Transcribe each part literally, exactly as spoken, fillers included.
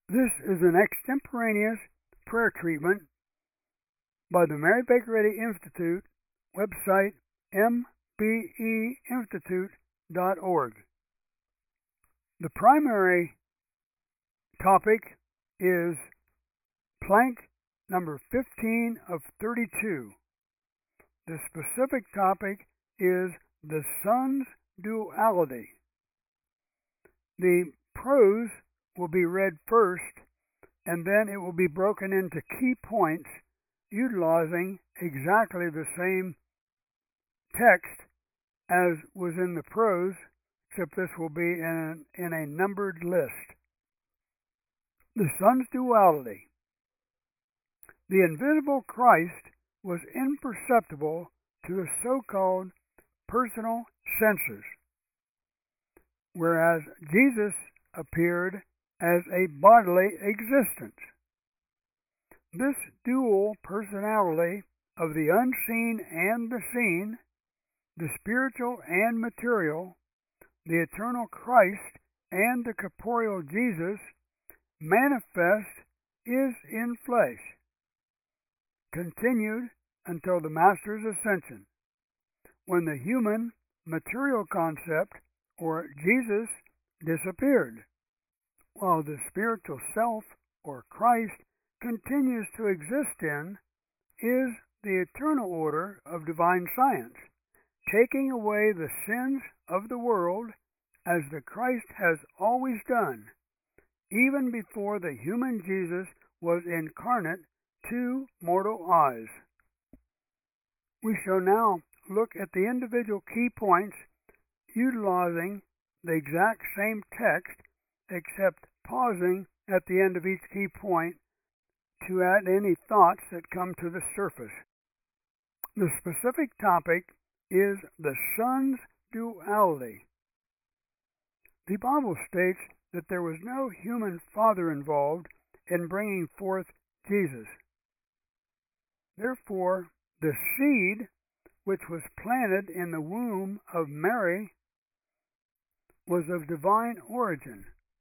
This is an extemporaneous prayer treatment by the Mary Baker Eddy Institute website, m b e institute dot org. The primary topic is plank number fifteen of thirty-two. The specific topic is the sun's duality. The prose will be read first, and then it will be broken into key points utilizing exactly the same text as was in the prose, except this will be in a, in a numbered list. The sun's duality. The invisible Christ was imperceptible to the so-called personal senses, whereas Jesus appeared as a bodily existence. This dual personality of the unseen and the seen, the spiritual and material, the eternal Christ and the corporeal Jesus, manifest is in flesh, continued until the Master's ascension, when the human material concept, or Jesus, disappeared, while the spiritual self, or Christ, continues to exist in, is the eternal order of divine science, taking away the sins of the world as the Christ has always done, even before the human Jesus was incarnate to mortal eyes. We shall now look at the individual key points utilizing the exact same text, except pausing at the end of each key point to add any thoughts that come to the surface. The specific topic is the sun's duality. The Bible states that there was no human father involved in bringing forth Jesus. Therefore, the seed which was planted in the womb of Mary was of divine origin.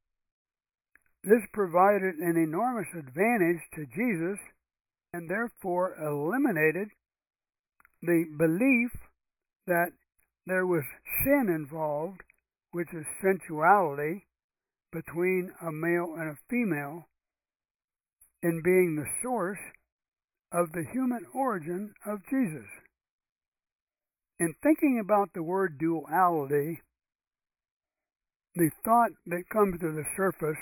This provided an enormous advantage to Jesus and therefore eliminated the belief that there was sin involved, which is sensuality, between a male and a female, in being the source of the human origin of Jesus. In thinking about the word duality, the thought that comes to the surface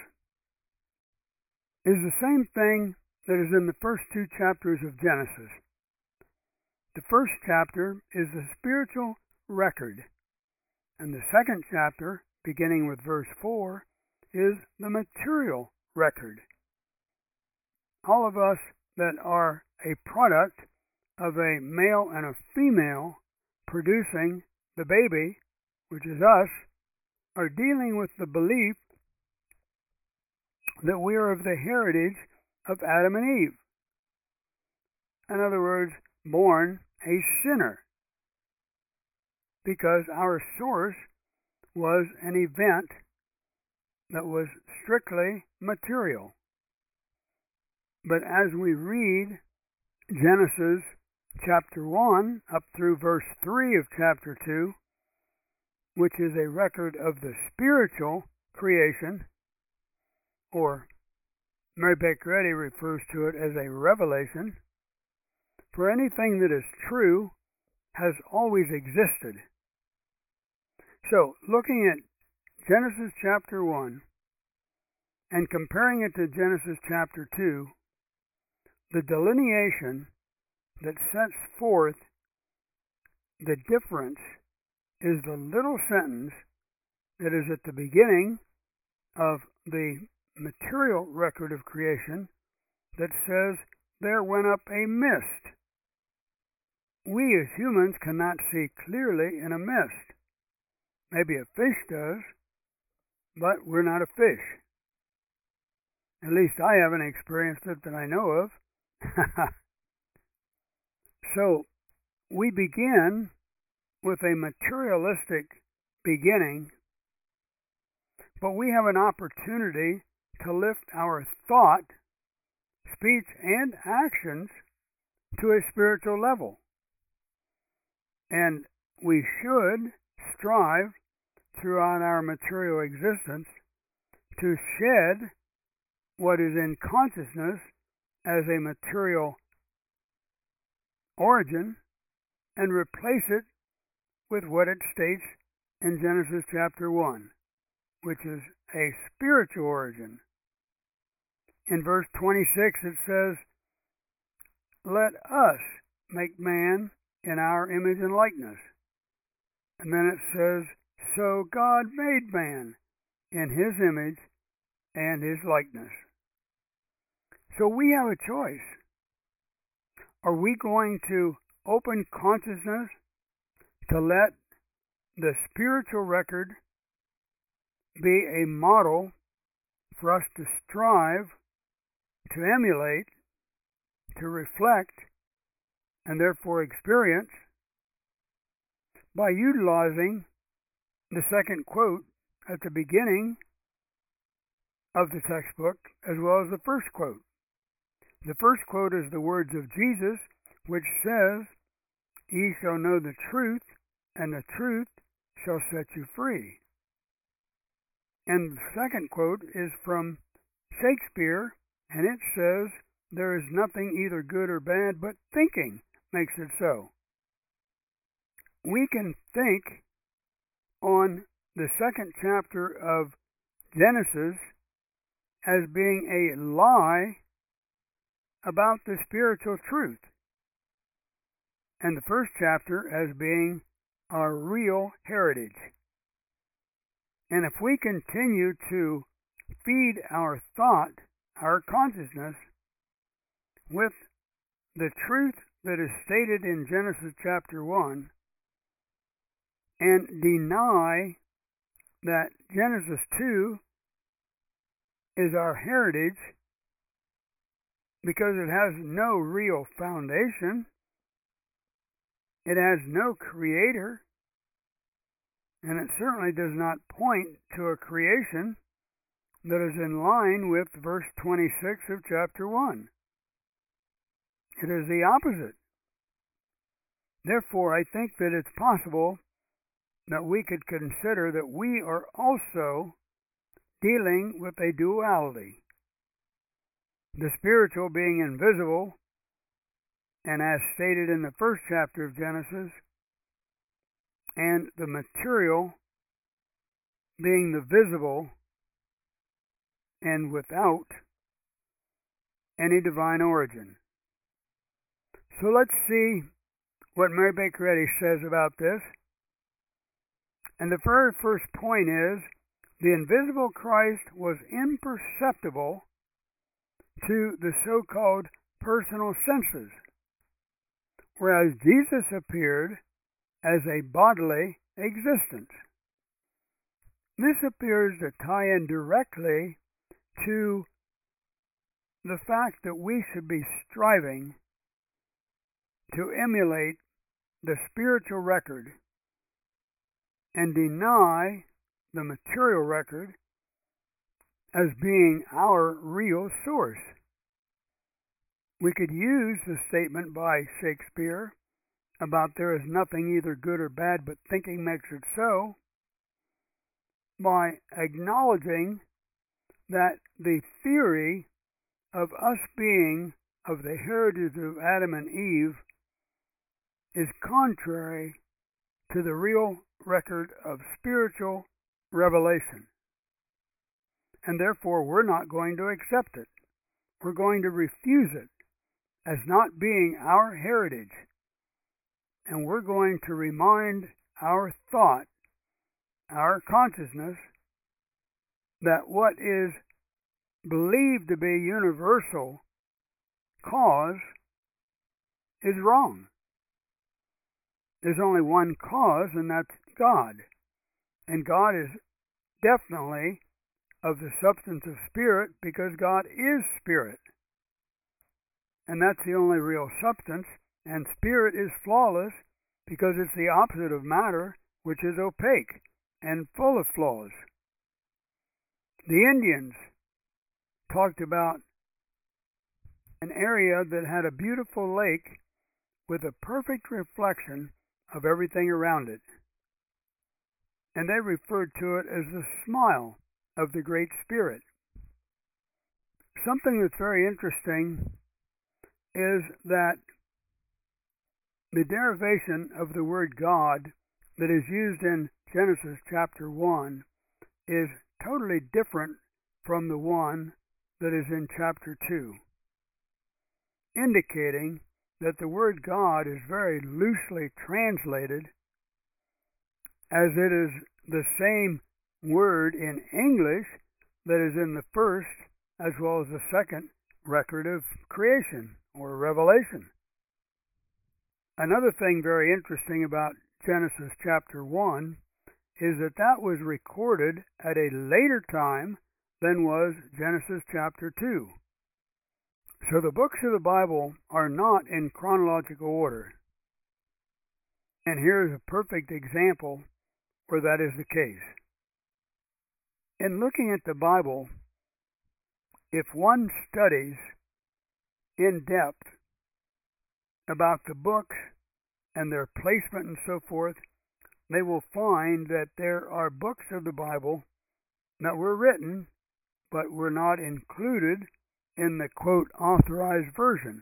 is the same thing that is in the first two chapters of Genesis. The first chapter is the spiritual record, and the second chapter, beginning with verse four, is the material record. All of us that are a product of a male and a female producing the baby, which is us, are dealing with the belief that we are of the heritage of Adam and Eve. In other words, born a sinner, because our source was an event that was strictly material. But as we read Genesis chapter one up through verse three of chapter two, which is a record of the spiritual creation, or Mary Baker Eddy refers to it as a revelation, for anything that is true has always existed. So, looking at Genesis chapter one and comparing it to Genesis chapter two, the delineation that sets forth the difference is the little sentence that is at the beginning of the material record of creation that says, "There went up a mist." We as humans cannot see clearly in a mist. Maybe a fish does, but we're not a fish. At least I haven't experienced it that I know of. So, we begin with a materialistic beginning, but we have an opportunity to lift our thought, speech, and actions to a spiritual level. And we should strive throughout our material existence to shed what is in consciousness as a material origin and replace it with what it states in Genesis chapter one, which is a spiritual origin. In verse twenty-six it says, "Let us make man in our image and likeness." And then it says, "So God made man in his image and his likeness." So we have a choice. Are we going to open consciousness to let the spiritual record be a model for us to strive, to emulate, to reflect, and therefore experience by utilizing the second quote at the beginning of the textbook as well as the first quote? The first quote is the words of Jesus, which says, "Ye shall know the truth, and the truth shall set you free." And the second quote is from Shakespeare, and it says, "There is nothing either good or bad, but thinking makes it so." We can think on the second chapter of Genesis as being a lie about the spiritual truth, and the first chapter as being our real heritage. And if we continue to feed our thought, our consciousness, with the truth that is stated in Genesis chapter one, and deny that Genesis two is our heritage because it has no real foundation, it has no creator, and it certainly does not point to a creation that is in line with verse twenty-six of chapter one. It is the opposite. Therefore, I think that it's possible that we could consider that we are also dealing with a duality. The spiritual being invisible, and as stated in the first chapter of Genesis, and the material being the visible and without any divine origin. So let's see what Mary Baker Eddy says about this. And the very first point is, the invisible Christ was imperceptible to the so-called personal senses, whereas Jesus appeared as a bodily existence. This appears to tie in directly to the fact that we should be striving to emulate the spiritual record and deny the material record as being our real source. We could use the statement by Shakespeare about there is nothing either good or bad, but thinking makes it so, by acknowledging that the theory of us being of the heritage of Adam and Eve is contrary to the real record of spiritual revelation. And therefore, we're not going to accept it. We're going to refuse it as not being our heritage. And we're going to remind our thought, our consciousness, that what is believed to be universal cause is wrong. There's only one cause, and that's God. And God is definitely of the substance of spirit because God is spirit. And that's the only real substance. And spirit is flawless because it's the opposite of matter, which is opaque and full of flaws. The Indians talked about an area that had a beautiful lake with a perfect reflection of everything around it. And they referred to it as the smile of the Great Spirit. Something that's very interesting is that the derivation of the word God that is used in Genesis chapter one is totally different from the one that is in chapter two, indicating that the word God is very loosely translated, as it is the same word in English that is in the first as well as the second record of creation or revelation. Another thing very interesting about Genesis chapter one is that that was recorded at a later time than was Genesis chapter two. So the books of the Bible are not in chronological order. And here is a perfect example where that is the case. In looking at the Bible, if one studies in depth about the books and their placement and so forth, they will find that there are books of the Bible that were written but were not included in the, quote, authorized version.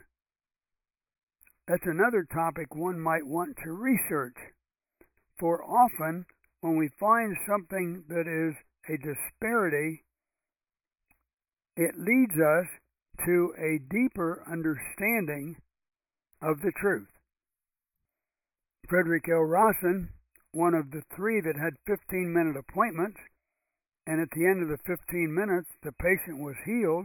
That's another topic one might want to research, for often when we find something that is a disparity, it leads us to a deeper understanding of the truth. Frederick L. Rawson, one of the three that had fifteen-minute appointments, and at the end of the fifteen minutes the patient was healed,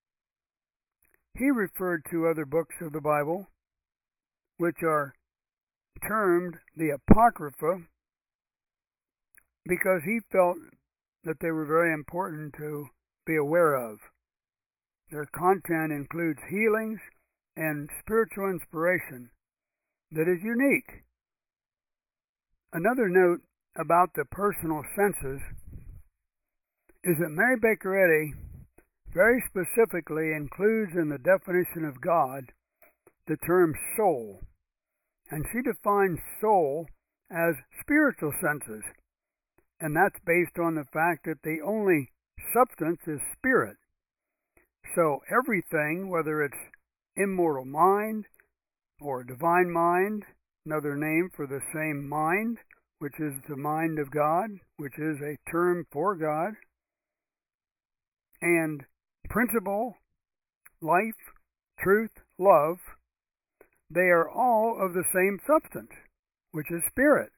he referred to other books of the Bible, which are termed the Apocrypha, because he felt that they were very important to be aware of. Their content includes healings and spiritual inspiration that is unique. Another note about the personal senses is that Mary Baker Eddy very specifically includes in the definition of God the term soul, and she defines soul as spiritual senses, and that's based on the fact that the only substance is spirit. So everything, whether it's immortal mind or divine mind, another name for the same mind, which is the mind of God, which is a term for God, and principle, life, truth, love, they are all of the same substance, which is spirit.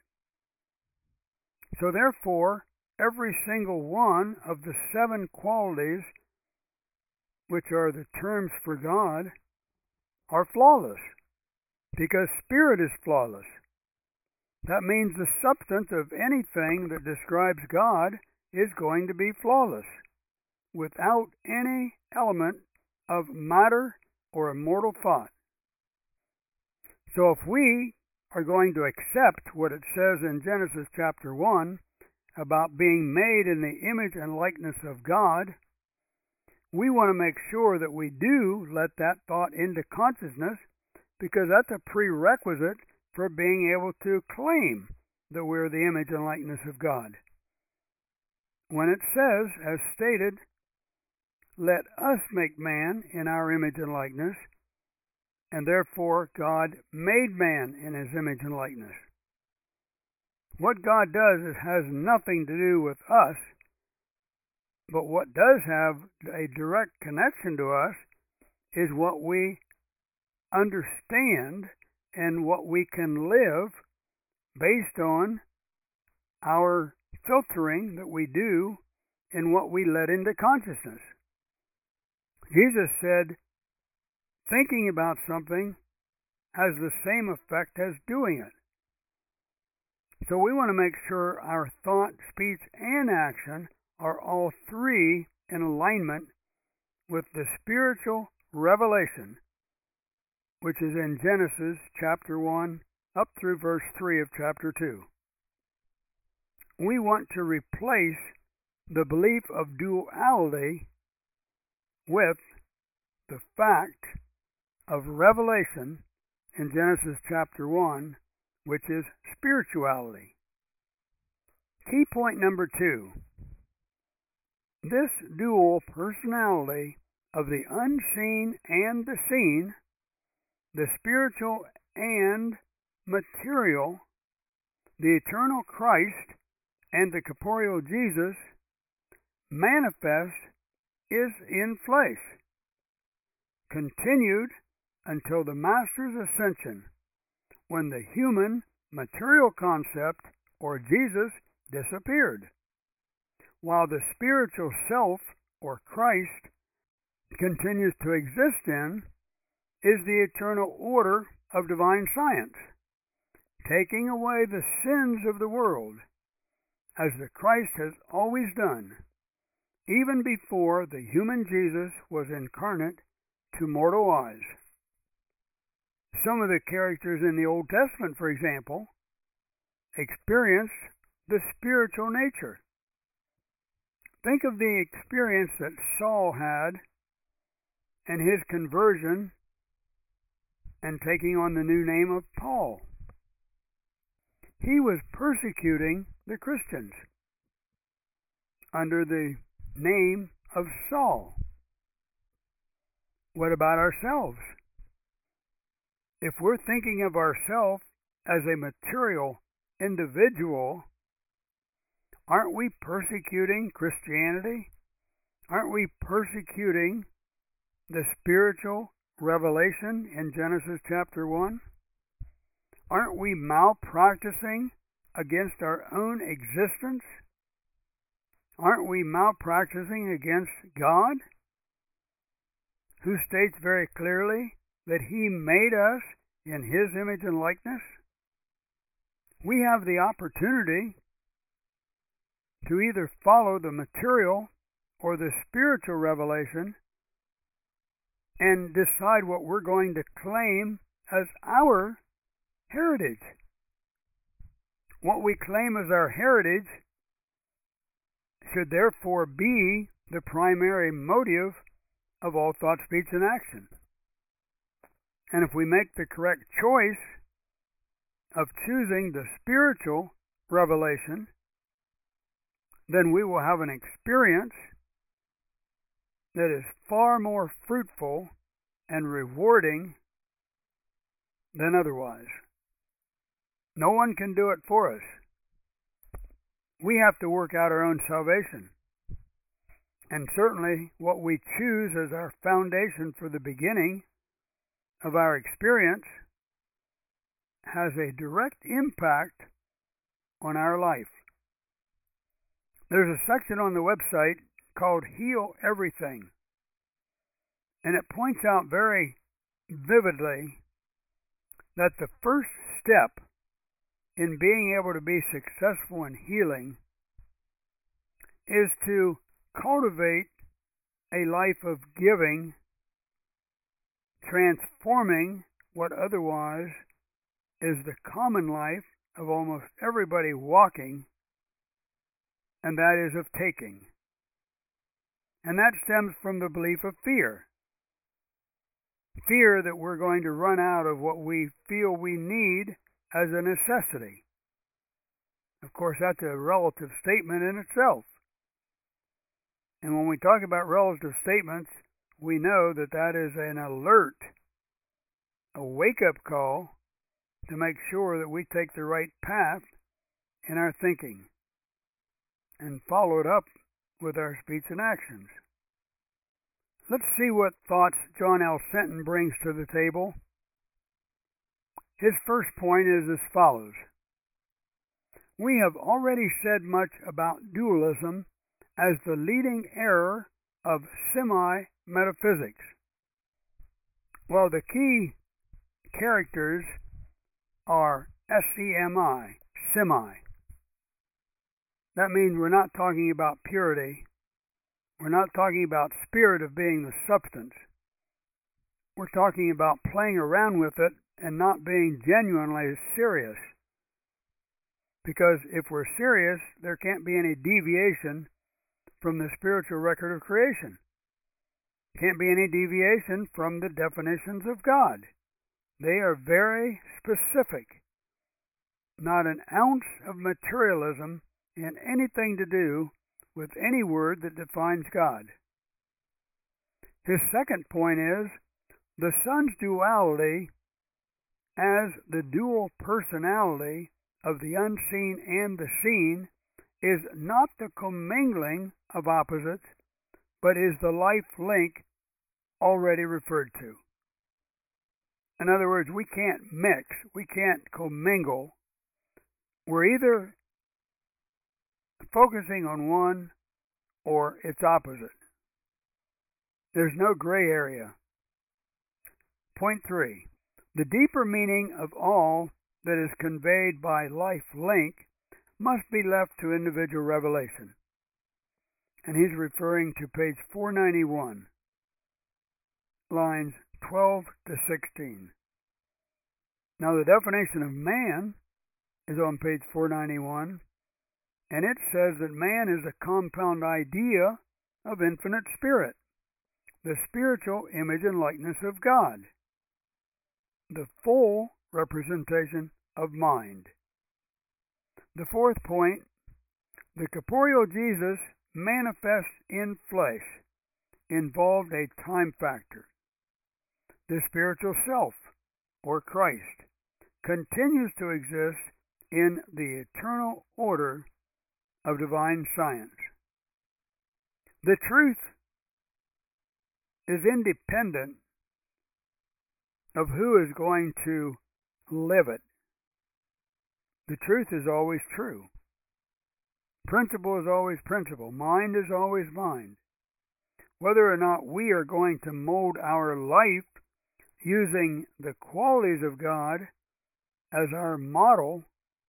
So therefore, every single one of the seven qualities, which are the terms for God, are flawless, because spirit is flawless. That means the substance of anything that describes God is going to be flawless, without any element of matter or immortal thought. So if we are going to accept what it says in Genesis chapter one about being made in the image and likeness of God, we want to make sure that we do let that thought into consciousness, because that's a prerequisite for being able to claim that we're the image and likeness of God. When it says, as stated, let us make man in our image and likeness, and therefore God made man in his image and likeness. What God does is has nothing to do with us, but what does have a direct connection to us is what we understand and what we can live based on our filtering that we do in what we let into consciousness. Jesus said, thinking about something has the same effect as doing it. So we want to make sure our thought, speech, and action are all three in alignment with the spiritual revelation, which is in Genesis chapter one up through verse three of chapter two. We want to replace the belief of duality with the fact of revelation in Genesis chapter one, which is spirituality. Key point number two. This dual personality of the unseen and the seen, the spiritual and material, the eternal Christ and the corporeal Jesus, manifest is in flesh, continued until the Master's ascension, when the human material concept, or Jesus, disappeared, while the spiritual self, or Christ, continues to exist in, is the eternal order of divine science, taking away the sins of the world, as the Christ has always done, even before the human Jesus was incarnate to mortal eyes. Some of the characters in the Old Testament, for example, experienced the spiritual nature. Think of the experience that Saul had and his conversion and taking on the new name of Paul. He was persecuting the Christians under the name of Saul. What about ourselves? If we're thinking of ourselves as a material individual, aren't we persecuting Christianity? Aren't we persecuting the spiritual revelation in Genesis chapter one? Aren't we malpracticing against our own existence? Aren't we malpracticing against God, who states very clearly that He made us in His image and likeness? We have the opportunity to either follow the material or the spiritual revelation and decide what we're going to claim as our heritage. What we claim as our heritage should therefore be the primary motive of all thought, speech, and action. And if we make the correct choice of choosing the spiritual revelation, then we will have an experience that is far more fruitful and rewarding than otherwise. No one can do it for us. We have to work out our own salvation. And certainly what we choose as our foundation for the beginning of our experience has a direct impact on our life. There's a section on the website called Heal Everything, and it points out very vividly that the first step in being able to be successful in healing is to cultivate a life of giving, transforming what otherwise is the common life of almost everybody walking, and that is of taking. And that stems from the belief of fear. Fear that we're going to run out of what we feel we need as a necessity. Of course, that's a relative statement in itself. And when we talk about relative statements, we know that that is an alert, a wake-up call to make sure that we take the right path in our thinking and follow it up with our speech and actions. Let's see what thoughts John L. Senton brings to the table. His first point is as follows. We have already said much about dualism as the leading error of semi-metaphysics. Well, the key characters are S E M I, semi. That means we're not talking about purity. We're not talking about spirit of being the substance. We're talking about playing around with it and not being genuinely serious. Because if we're serious, there can't be any deviation from the spiritual record of creation. Can't be any deviation from the definitions of God. They are very specific. Not an ounce of materialism in anything to do with any word that defines God. His second point is the Son's duality as the dual personality of the unseen and the seen is not the commingling of opposites, but is the life link already referred to. In other words, we can't mix, we can't commingle. We're either focusing on one or its opposite. There's no gray area. Point three. The deeper meaning of all that is conveyed by life link must be left to individual revelation. And he's referring to page four ninety-one, lines twelve to sixteen. Now the definition of man is on page four ninety-one, and it says that man is a compound idea of infinite spirit, the spiritual image and likeness of God, the full representation of mind. The fourth point, the corporeal Jesus manifest in flesh involved a time factor. The spiritual self, or Christ, continues to exist in the eternal order of divine science. The truth is independent of who is going to live it. The truth is always true. Principle is always principle. Mind is always mind. Whether or not we are going to mold our life using the qualities of God as our model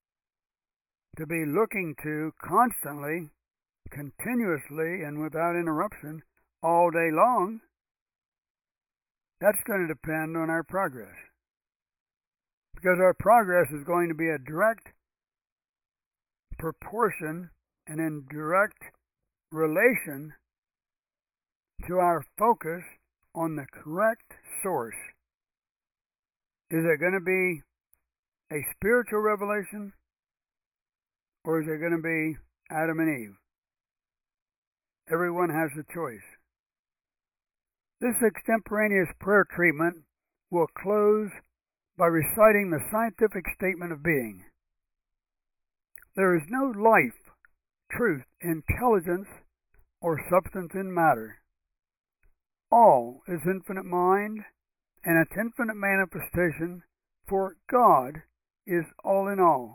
to be looking to constantly, continuously, and without interruption all day long, that's going to depend on our progress. Because our progress is going to be a direct proportion and in direct relation to our focus on the correct source. Is it going to be a spiritual revelation, or is it going to be Adam and Eve? Everyone has a choice. This extemporaneous prayer treatment will close by reciting the scientific statement of being. There is no life, truth, intelligence, or substance in matter. All is infinite mind, and its infinite manifestation, for God is all in all.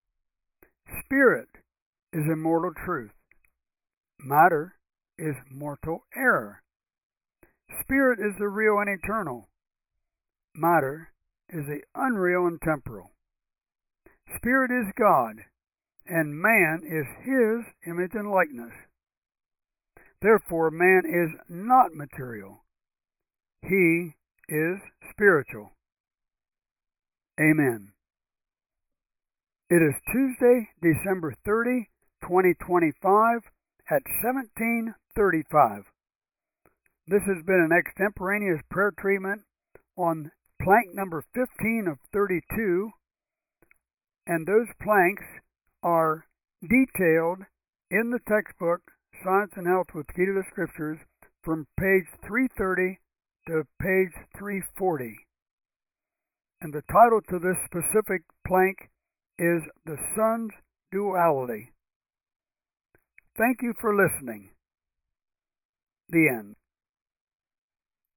Spirit is immortal truth. Matter is mortal error. Spirit is the real and eternal. Matter is the unreal and temporal. Spirit is God, and man is his image and likeness. Therefore, man is not material. He is spiritual. Amen. It is Tuesday, December thirtieth, twenty twenty-five at seventeen thirty-five. This has been an extemporaneous prayer treatment on plank number fifteen of thirty-two, and those planks are detailed in the textbook Science and Health with Key to the Scriptures from page three thirty to page three forty. And the title to this specific plank is The Son's Duality. Thank you for listening. The end.